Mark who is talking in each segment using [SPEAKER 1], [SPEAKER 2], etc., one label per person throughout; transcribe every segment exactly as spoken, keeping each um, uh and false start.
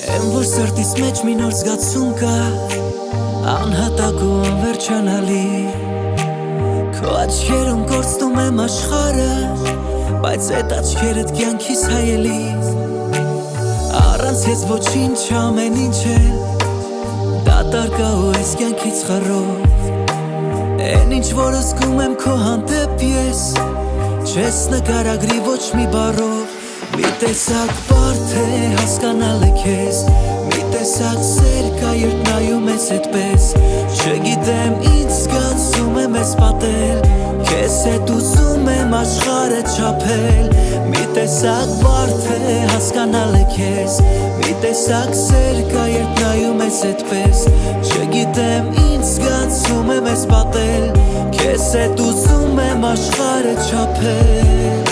[SPEAKER 1] Եմ որ սրտիս մեջ մի նոր զգացում կա, անհատակ ու անվերջանալի, քո աչքերում կորցնում եմ աշխարհը, բայց այդ աչքերդ կյանքիս հայելի, առանց ես ոչինչ ամեն ինչ է, դատարկ ա ու ես կյանքից խռով, այն ինչ որ զգում եմ քո հանդեպ ես, չես նկարագրի ոչ մի բառով, մի տեսակ բարդ է հասկանալը քեզ, մի տեսակ սեր կա երբ նայում ես այդպես, չգիտեմ ինչ զգացում եմ ես պատել, քեզ հետ ուզում եմ աշխարհը չափել, մի տեսակ բարդ է հասկանալը քեզ, մի տեսակ սեր կա երբ նայում ես այդպես, չգիտեմ ինչ զգացում եմ ես պատել, քեզ հետ ուզում եմ աշխարհը չափել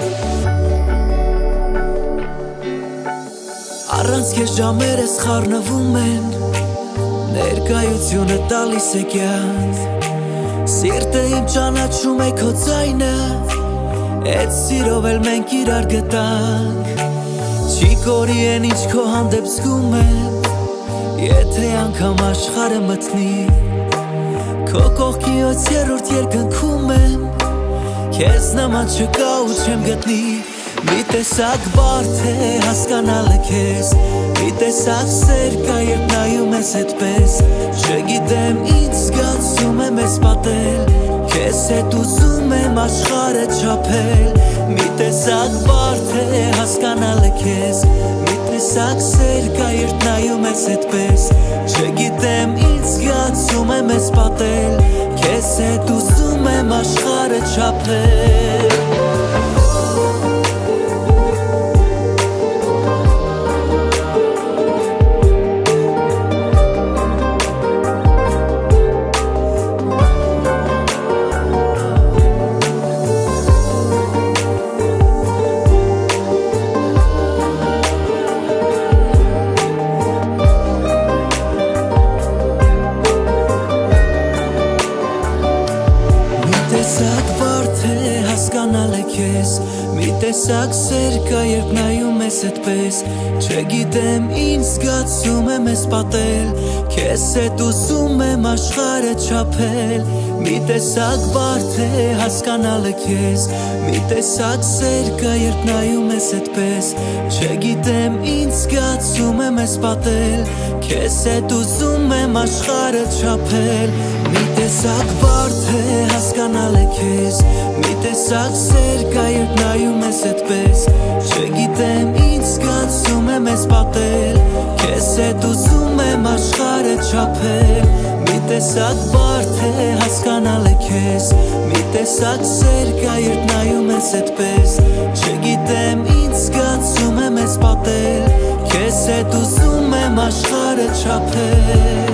[SPEAKER 1] Առանց քեզ ժամերս խառնվում են, ներկայությունը տալիս է կյանք, սիրտը իմ ճանաչում է քո ձայնը, այդ սիրով էլ մենք իրար գտանք, չի կորի են ինչ քո հանդեպ զգում եմ, եթե անգամ աշխարհը մտնի, քո կողքի յոթերորդ երկնքում եմ, քեզ նման չկա ու չեմ գտնի, մի տեսակ բարդ է հասկանալը քեզ, մի տեսակ սեր կա երբ նայում ես այդպես, չգիտեմ ինչ զգացում եմ ես պատել, քեզ հետ ուզում եմ աշխարհը չափել, մի տեսակ բարդ է հասկանալը քեզ, մի տեսակ սեր կա երբ նայում ես այդպես, չգիտեմ ինչ զգացում եմ ես պատել, քեզ հետ ուզում եմ աշխարհը չափել հասկանալը քեզ, մի տեսակ սեր կա երբ նայում ես այդպես, չգիտեմ ինչ զգացում եմ ես պատել, քեզ հետ ուզում եմ աշխարհը չափել, մի տեսակ բարդ է հասկանալը քեզ, մի տեսակ սեր կա երբ նայում ես այդպես, չգիտեմ ինչ զգացում եմ ես պատել, քեզ հետ ուզում եմ աշխարհը չափել, մի տեսակ բարդ է հասկանալը քեզ, մի տեսակ սեր կա երբ նայում ես այդպես, չգիտեմ ինչ զգացում եմ ես պատել, քեզ հետ ուզում եմ աշխարհը չափել, մի տեսակ բարդ է հասկանալը քեզ, մի տեսակ սեր կա երբ նայում ես այդպես, չգիտեմ ինչ զգացում եմ ես պատել, քեզ հետ ուզում եմ աշխարհը չափել